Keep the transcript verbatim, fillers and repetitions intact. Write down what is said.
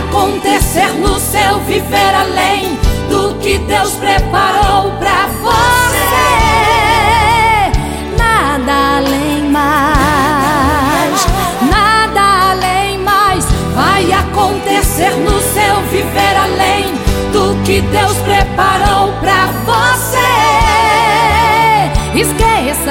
acontecer no seu viver além do que Deus preparou pra você. Nada além mais, nada além mais vai acontecer no seu viver além do que Deus preparou pra você. Esqueça